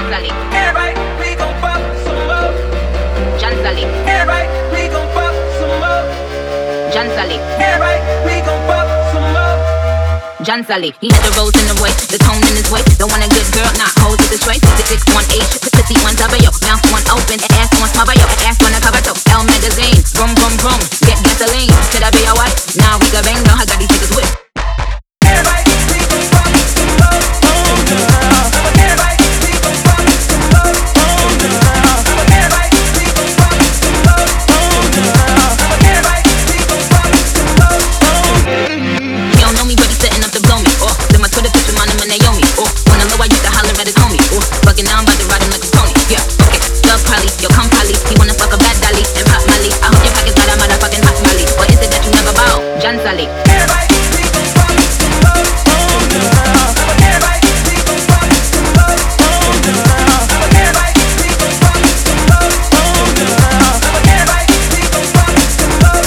Janzali. Everybody, we gon' fuck some more. Janzali. Everybody, we gon' fuck some more. Janzali. Everybody, we gon' fuck some more. Janzali. He had the rose in the waist, the tone in his waist. Don't want a good girl, not hold to the trace. 618, pussy one W, mouth one open, ass one small, ass one a cover toe. L magazine, vroom vroom vroom, get gasoline. Should I be your wife? Now we got bang, know I got these niggas whip. Everybody, we gon' fuck some more. Oh girl. Everybody, we gon' fuck some more. Oh girl. Everybody, we gon' fuck some more. Oh girl. Everybody, we gon' fuck some more. He don't know me, but he setting up to blow me. Oh, then my Twitter picture, mine and Naomi. Oh, when I know I used to holler at his homie. Oh, fucking now I'm about to ride him like a pony. Yeah, okay. Love Polly, yo come Polly. He wanna fuck a bad dolly and pop Molly. I hope your pockets got a motherfucking hot Molly. Or is it that you never bow? Janzali. Everybody, we gon' fuck some more. Oh girl. Everybody, we gon' fuck some more. Oh girl. Everybody, we gon' fuck some more. Oh girl. Everybody, we gon' fuck some more.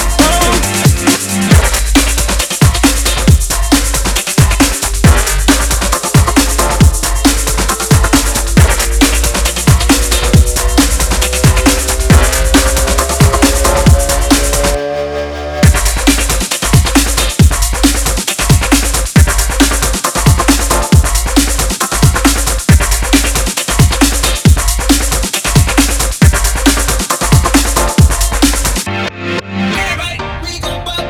Everybody, we gon' fuck.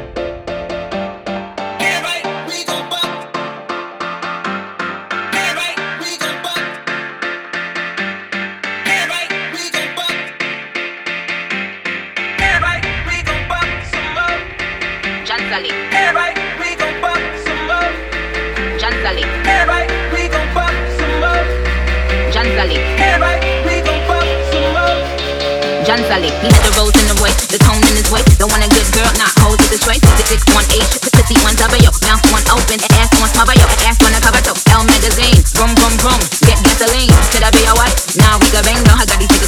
Everybody, we gon' fuck. Everybody, we gon' fuck. Everybody, we gon' fuck. Everybody, we gon' fuck some more. Janzali. Everybody, we gon' fuck some more. Janzali. Everybody, we gon' fuck some more. Janzali. Everybody, we gon' fuck some more. Janzali. He had the rose in the waist, the tone in his waist. Don't want a good girl, not hold to the trace. 618, pussy one W, mouth one open, ass one small, ass one a cover toe. L magazine, vroom vroom vroom, get gasoline. Should I be your wife? Now we got bang, know I got these